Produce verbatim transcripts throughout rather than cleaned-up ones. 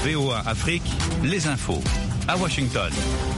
V O A Afrique, les infos. À Washington.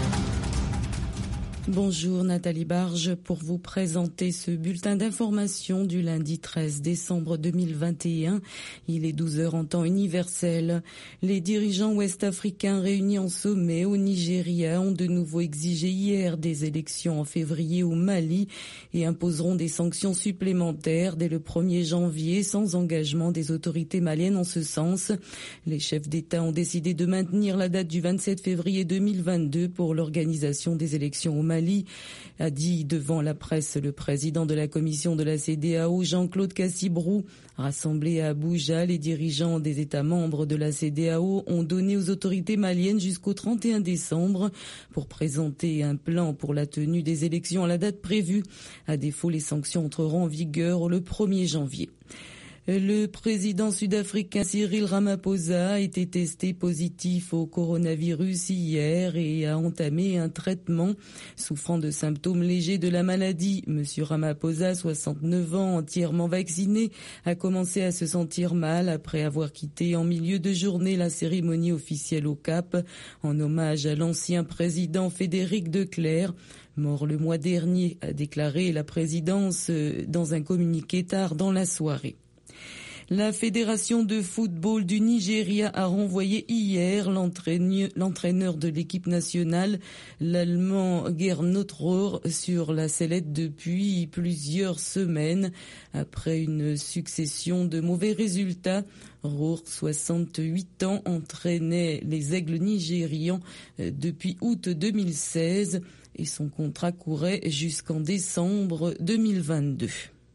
Bonjour Nathalie Barge pour vous présenter ce bulletin d'information du lundi treize décembre deux mille vingt et un. Il est douze heures en temps universel. Les dirigeants ouest-africains réunis en sommet au Nigeria ont de nouveau exigé hier des élections en février au Mali et imposeront des sanctions supplémentaires dès le premier janvier sans engagement des autorités maliennes en ce sens. Les chefs d'État ont décidé de maintenir la date du vingt-sept février deux mille vingt-deux pour l'organisation des élections au Mali. Mali, a dit devant la presse le président de la commission de la C E D E A O, Jean-Claude Cassibrou. Rassemblés à Abuja, les dirigeants des États membres de la C E D E A O ont donné aux autorités maliennes jusqu'au trente et un décembre pour présenter un plan pour la tenue des élections à la date prévue. À défaut, les sanctions entreront en vigueur le premier janvier. Le président sud-africain Cyril Ramaphosa a été testé positif au coronavirus hier et a entamé un traitement souffrant de symptômes légers de la maladie. Monsieur Ramaphosa, soixante-neuf ans, entièrement vacciné, a commencé à se sentir mal après avoir quitté en milieu de journée la cérémonie officielle au Cap en hommage à l'ancien président Frédéric de Clercq. Mort le mois dernier, a déclaré la présidence dans un communiqué tard dans la soirée. La Fédération de football du Nigeria a renvoyé hier l'entraîneur de l'équipe nationale, l'Allemand Gernot Rohr, sur la sellette depuis plusieurs semaines. Après une succession de mauvais résultats, Rohr, soixante-huit ans, entraînait les Aigles nigérians depuis août deux mille seize et son contrat courait jusqu'en décembre deux mille vingt-deux.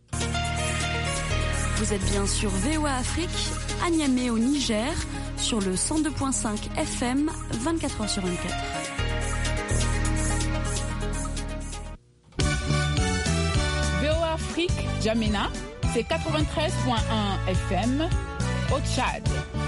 Vous êtes bien sur V O A Afrique, à Niamey au Niger, sur le cent deux virgule cinq F M, vingt-quatre heures sur vingt-quatre. V O A Afrique, Djamena, c'est quatre-vingt-treize virgule un F M, au Tchad.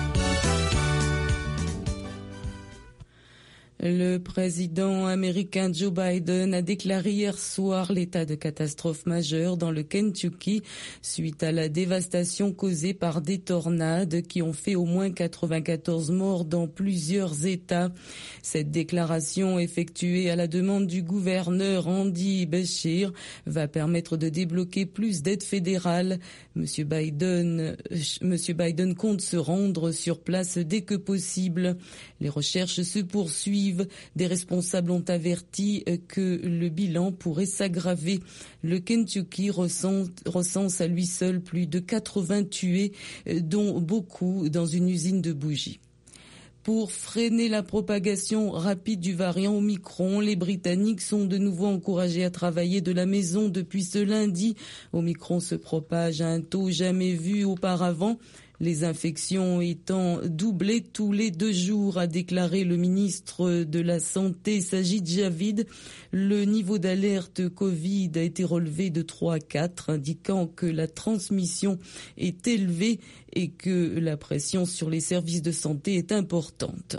Le président américain Joe Biden a déclaré hier soir l'état de catastrophe majeure dans le Kentucky suite à la dévastation causée par des tornades qui ont fait au moins quatre-vingt-quatorze morts dans plusieurs États. Cette déclaration effectuée à la demande du gouverneur Andy Beshear va permettre de débloquer plus d'aides fédérales. Monsieur Biden, Monsieur Biden compte se rendre sur place dès que possible. Les recherches se poursuivent. Des responsables ont averti que le bilan pourrait s'aggraver. Le Kentucky recense à lui seul plus de quatre-vingts tués, dont beaucoup dans une usine de bougies. Pour freiner la propagation rapide du variant Omicron, les Britanniques sont de nouveau encouragés à travailler de la maison depuis ce lundi. Omicron se propage à un taux jamais vu auparavant. Les infections étant doublées tous les deux jours, a déclaré le ministre de la Santé Sajid Javid. Le niveau d'alerte Covid a été relevé de trois à quatre, indiquant que la transmission est élevée et que la pression sur les services de santé est importante.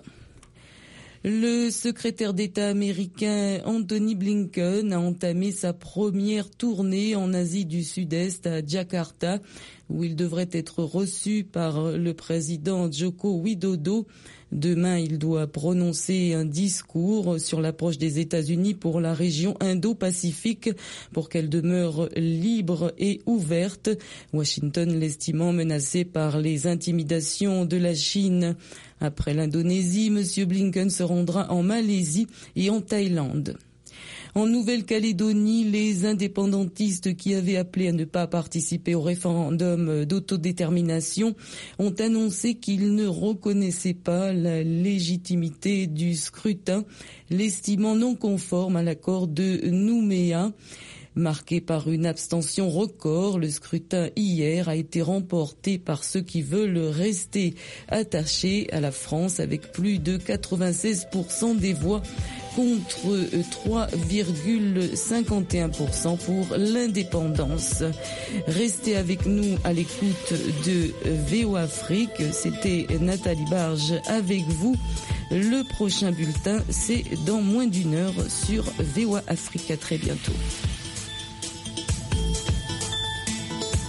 Le secrétaire d'État américain Anthony Blinken a entamé sa première tournée en Asie du Sud-Est à Jakarta, où il devrait être reçu par le président Joko Widodo. Demain, il doit prononcer un discours sur l'approche des États-Unis pour la région Indo-Pacifique pour qu'elle demeure libre et ouverte, Washington l'estimant menacé par les intimidations de la Chine. Après l'Indonésie, M. Blinken se rendra en Malaisie et en Thaïlande. En Nouvelle-Calédonie, les indépendantistes qui avaient appelé à ne pas participer au référendum d'autodétermination ont annoncé qu'ils ne reconnaissaient pas la légitimité du scrutin, l'estimant non conforme à l'accord de Nouméa. Marqué par une abstention record, le scrutin hier a été remporté par ceux qui veulent rester attachés à la France avec plus de quatre-vingt-seize pour cent des voix contre trois virgule cinquante et un pour cent pour l'indépendance. Restez avec nous à l'écoute de V O Afrique. C'était Nathalie Barge avec vous. Le prochain bulletin, c'est dans moins d'une heure sur V O Afrique. À très bientôt.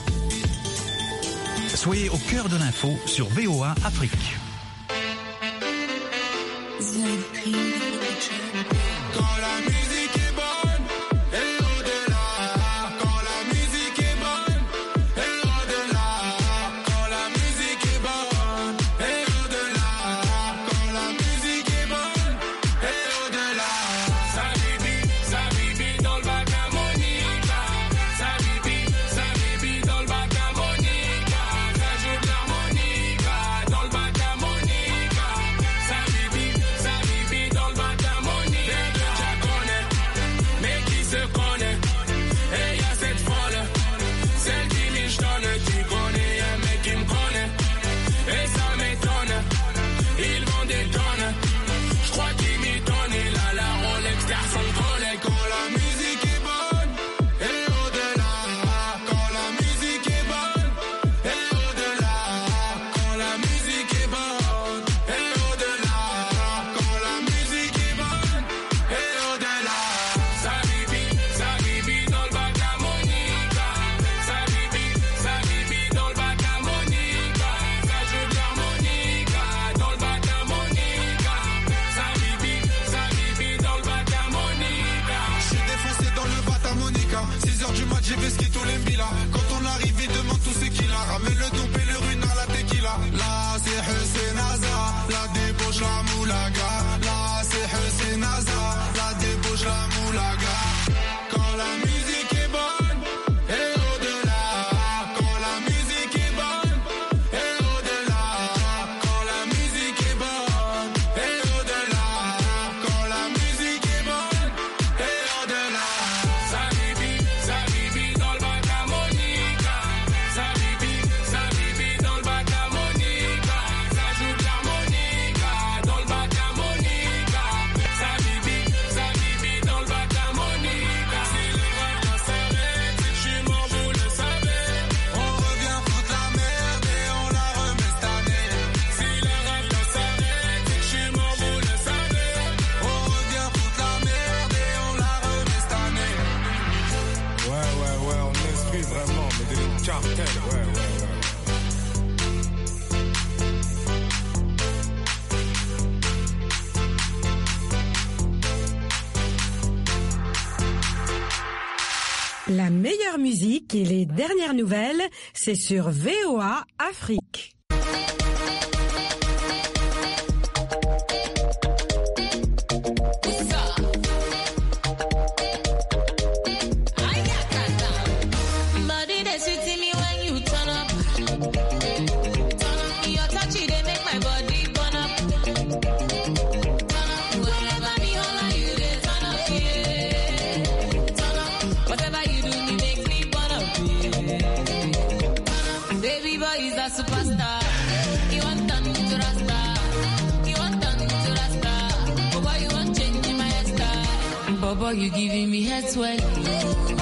Soyez au cœur de l'info sur V O A Afrique. La meilleure musique et les dernières nouvelles, c'est sur V O A Afrique. Superstar, you want done to Rasta, you want done to Rasta. Boy, you want change my style. Boy, you giving me head swell.